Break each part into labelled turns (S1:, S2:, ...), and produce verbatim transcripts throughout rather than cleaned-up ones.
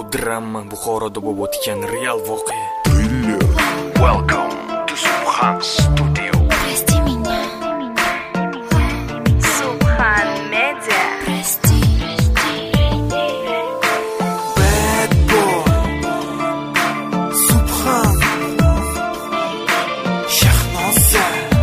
S1: drama Buxoroda bo'lib o'tgan real voqea.
S2: Welcome to Subhan Studio.
S3: Прости меня. Subhan Media. Прости.
S1: Bad boy. Subhan. Shahnoza.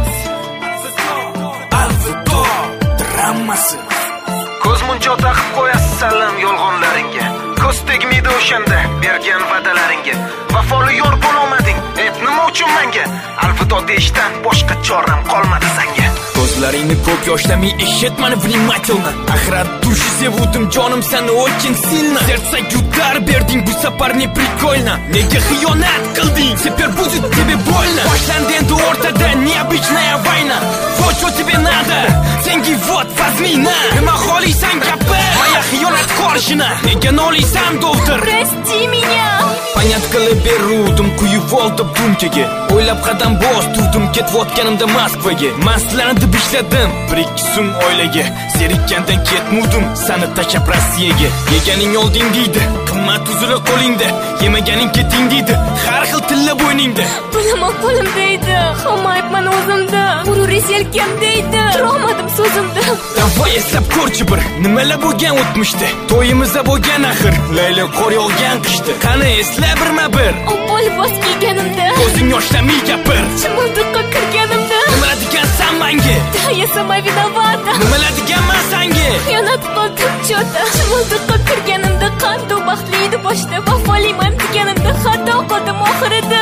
S1: Alvido dramasi.
S2: Ko'zmunchoq taqib qo'yasiz salam yolg'onlaringga. Ko'z tegmaydi o'shanda bergan va'dalaringga. Vafoli yor bo'lolmading, ep nima uchun menga? Alvido deyishdan boshqa choram qolmadi senga.
S1: Ko'zlaringni ko'p yoshlamay eshitmani внимательно. Axir dushi sevdim jonim seni очень сильно. Сердце удар berding bu safar не прикольно. Nega xiyonat qilding? Теперь будет тебе больно. Boshlandi endi o'rtada необычная война. Вот что тебе надо. Sengi вот возьми на. Nima xohlaysan gapir? Moya xiyonat qorishina. Nega noliysan doktor?
S3: Прости меня.
S1: Понят qilib beruvdim quyib oldim bunchaga. O'ylab qadam bos turdim ketayotganimda Moskvaga. Mastlanib ishladim bir ikki so'm oilaga. Serikkandan ketmudim seni tashab Rossiyaga. Yeganing olding deydi, qimmat uzra qo'lingda. Yemaganing keting deydi, har xil tilla bo'yningda.
S3: Bilaman qo'lim deydi, hamma aytman o'zimda. G'urur yelkam deydi, turolmadim so'zimda.
S1: Davay eslab ko'rchi bir, nimalar bo'lgan o'tmishda. To'yimizda bo'lgan axir, layla qor yog'gan qishda. Qani esla birma bir.
S3: Opol bos kelganimda,
S1: Ko'zing yoshlamay gapir.
S3: chimildiqqa kirganimda.
S1: Nimalar degansan menga?
S3: Да, я сама виновата.
S1: Nimalar deganman senga?
S3: Xiyonat qildim cho'ta. Chimildiqqa kirganimda qanday baxtli edi boshda. Vafolayman deganimda xato qildim oxirida.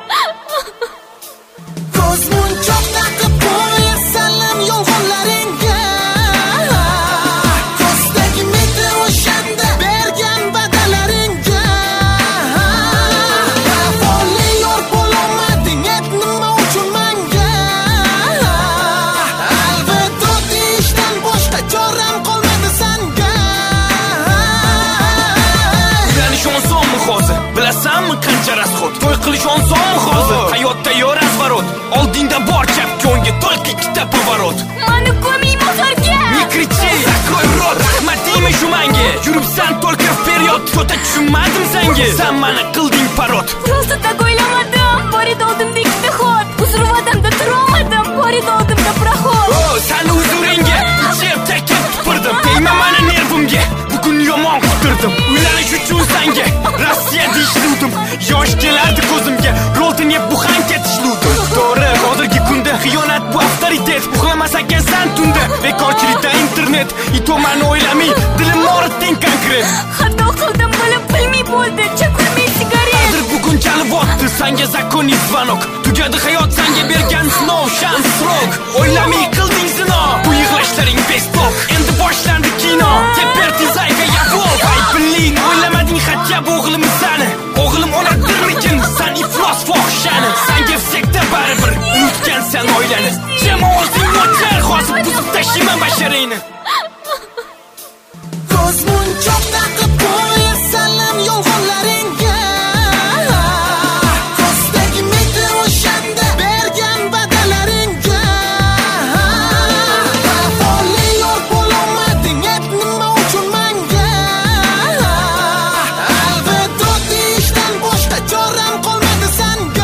S4: Ko'zmunchoq taqib qo'yasalam yolg'onlaringga. Ko'z tegmaydi o'shanda bergan va'dalaringga. Vafoli yor bo'lolmading, ep nima uchun menga? Alvido deyishdan boshqa choram qolmadi senga.
S1: Uylanish osonmi hozir? Bilasanmi qancha rasxod? To'y qilish osonmi hozir? Hayotda yor razvorot. Oldingda bor chapga o'ngga только ikkita поворот.
S3: Mani ko'ming motorga.
S1: Не кричи, закрой рот. Rahmat deymi shu menga? Yuribsan только вперед. Cho'ta tushunmadim senga. Sen meni qilding parod.
S3: Просто так o'ylamadim. Bor edi oldimda ikkita xot. Uzr vadamda turolmadim. Bor edi oldimda prоход.
S1: Oh, seni huzuringga ichib takib tupurdim. Tegma meni nervimga. Bugun yomon quturdim. Uylanish uchun senga Rossiya deyishludim. Yosh kelardi ko'zimga. Roldan yeb buxan ketishludim. To'g'ri, hozirgi kunda xiyonat bu avtoritet. Uxlamas ekan sen tunda. Bekorchilikda internet. Ito meni o'ylamay, dilim og'ritding konkret.
S3: Xato qildim bilib bilmay bo'ldi. Chakurmay sigaret.
S1: Hozir bugun chalibotdi senga zakoniy звонок. Tugadi hayot senga bergan sinov, shans srok. O'ylamay qilding zino. Bu yig'lashlaring bestoq. Endi boshlandi kino. Teper tizayga yabol. Ay billing, o'ylamading hatya bu o'g'limiz sani. O'g'lim onadirmikin, sen iflos fohishani. Senga sekta baribir, unutgan sen oilani. Jamoating o'char, hozir buzib tashlayman basharingni.
S4: Ko'zmunchoq taqib qo'yasalam yolg'onlaringga. Ko'z tegmaydi o'shanda bergan va'dalaringga. Vafoli yor bo'lolmading, ep nima uchun menga? Alvido deyishdan boshqa choram qolmadi senga.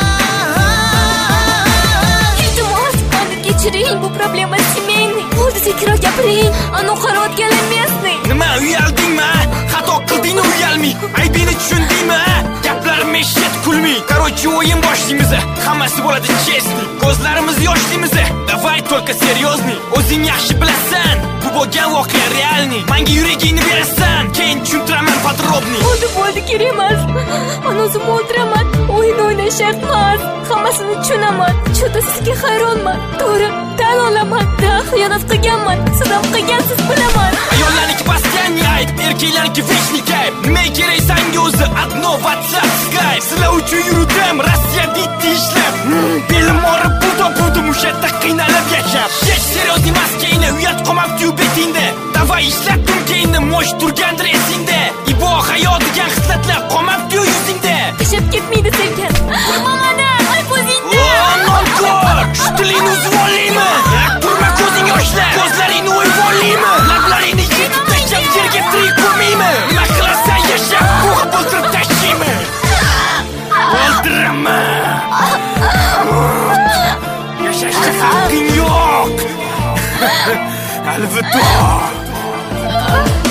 S3: Iltimos, mani kechiring, bu problema семейный. Bo'ldi sekiroq gapiring, anu qarayotganlar местный.
S1: Nima uyaldingmi? Xato qildingmi uyalmay? Aybini tushundingmi? Gaplarim eshit kulmay. Короче, o'yin boshlaymiz. Hammasi bo'ladi chestly. Ko'zlarimiz yoshlimiz. Davay только серьезный. O'zing yaxshi bilasan, bu bo'lgan voqea realniy. Menga yuragingni berasan, keyin tushuntiraman podробный.
S3: Bo'ldi, bo'ldi, kerak emas. Men o'zim o'ldiraman. O'yin o'ynash shart emas. Hammasini tushunaman. Cho'ta sizga hayronman. To'g'ri, tan olaman. Da, xiyonat qilganman. Sizam qilgansiz bilaman.
S1: Ayollarniki постоянный ayb, erkaklarniki вечный kayf. Nima kerak senga o'zi? Одно WhatsApp, Skype. Sizlar uchun yurdim, Rossiya deydi ishlab. Belim og'rib, pulda budim o'sha yerda qiynalib yashab. Hech seriozniy maskangni uyat qolmabdi betingda. Davay ishlatdim keyinni, mosh turgandir esingda. Ibo hayot degan xislatlar qolmabdi yuzingda.
S3: Tashab ketmaydi senga. Urma mani, ay o'zingda.
S1: Oh, nonkor! Shu tilingni uzib olaymi? Turma ko'zing yoshlar. Ko'zlaringni o'yib olaymi? Lablaringni yetib tashlab yerga tirik ko'rmaymi? Nima qilasan yashab? Bu Alvido.